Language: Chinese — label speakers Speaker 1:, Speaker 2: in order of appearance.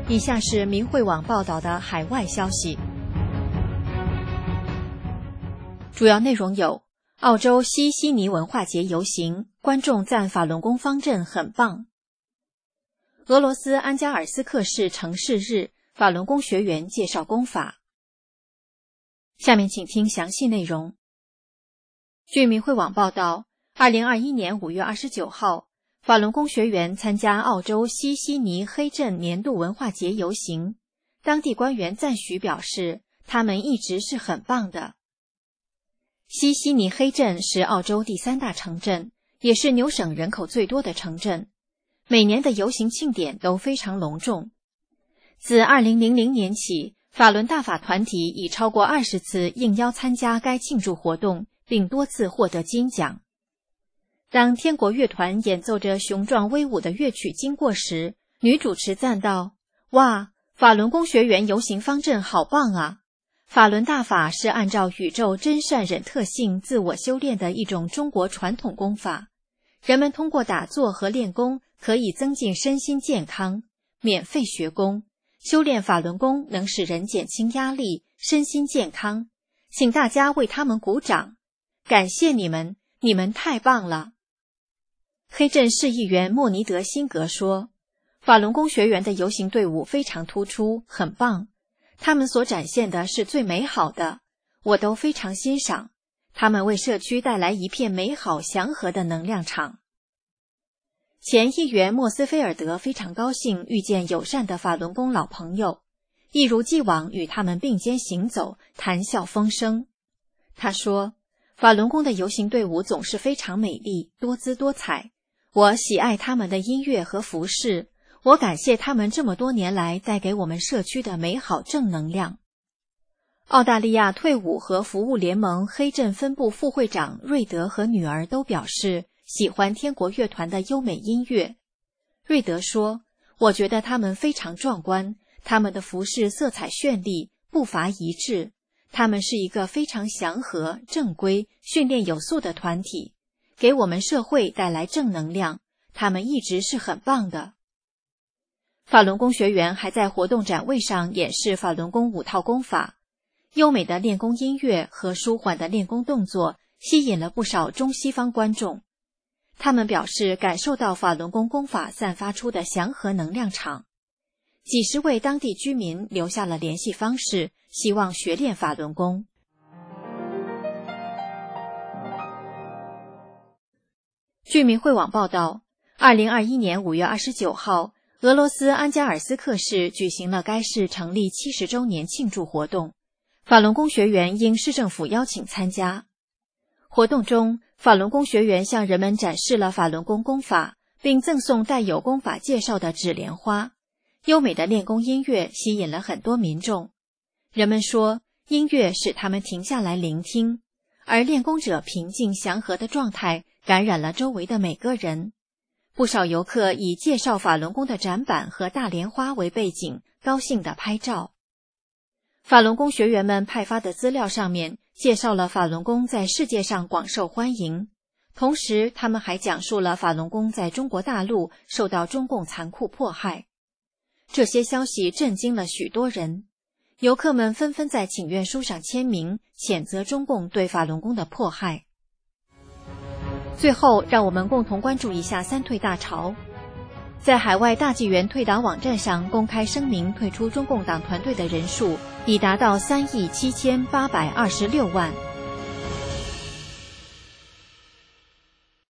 Speaker 1: 以下是明慧网报道的海外消息，主要内容有：澳洲西悉尼文化节游行，观众赞法轮功方阵很棒；俄罗斯安加尔斯克市城市日，法轮功学员介绍功法。下面请听详细内容。据明慧网报道，2021年5月29号，法轮功学员参加澳洲西悉尼黑镇年度文化节游行，当地官员赞许表示，他们一直是很棒的。西悉尼黑镇是澳洲第3大城镇，也是纽省人口最多的城镇，每年的游行庆典都非常隆重。自2000年起，法轮大法团体已超过20次应邀参加该庆祝活动，并多次获得金奖。当天国乐团演奏着雄壮威武的乐曲经过时，女主持赞道：“哇，法轮功学员游行方阵好棒啊！法轮大法是按照宇宙真善忍特性自我修炼的一种中国传统功法，人们通过打坐和练功可以增进身心健康，免费学功，修炼法轮功能使人减轻压力，身心健康，请大家为他们鼓掌，感谢你们，你们太棒了。”黑镇市议员莫尼德辛格说，法轮功学员的游行队伍非常突出，很棒，他们所展现的是最美好的，我都非常欣赏，他们为社区带来一片美好祥和的能量场。前议员莫斯菲尔德非常高兴遇见友善的法轮功老朋友，一如既往与他们并肩行走，谈笑风生。他说，法轮功的游行队伍总是非常美丽，多姿多彩，我喜爱他们的音乐和服饰，我感谢他们这么多年来带给我们社区的美好正能量。澳大利亚退伍和服务联盟黑镇分部副会长瑞德和女儿都表示喜欢天国乐团的优美音乐。瑞德说，我觉得他们非常壮观，他们的服饰色彩绚丽，步伐一致，他们是一个非常祥和、正规、训练有素的团体，给我们社会带来正能量，他们一直是很棒的。法轮功学员还在活动展位上演示法轮功5套功法，优美的练功音乐和舒缓的练功动作吸引了不少中西方观众。他们表示感受到法轮功功法散发出的祥和能量场。几十位当地居民留下了联系方式，希望学练法轮功。据明慧网报道，2021年5月29号，俄罗斯安加尔斯克市举行了该市成立70周年庆祝活动，法轮功学员应市政府邀请参加。活动中，法轮功学员向人们展示了法轮功功法，并赠送带有功法介绍的纸莲花。优美的练功音乐吸引了很多民众。人们说，音乐使他们停下来聆听，而练功者平静祥和的状态感染了周围的每个人。不少游客以介绍法轮功的展板和大莲花为背景，高兴地拍照。法轮功学员们派发的资料上面介绍了法轮功在世界上广受欢迎，同时他们还讲述了法轮功在中国大陆受到中共残酷迫害。这些消息震惊了许多人，游客们纷纷在请愿书上签名，谴责中共对法轮功的迫害。最后，让我们共同关注一下三退大潮。在海外大纪元退党网站上公开声明退出中共党团队的人数已达到3亿7826万。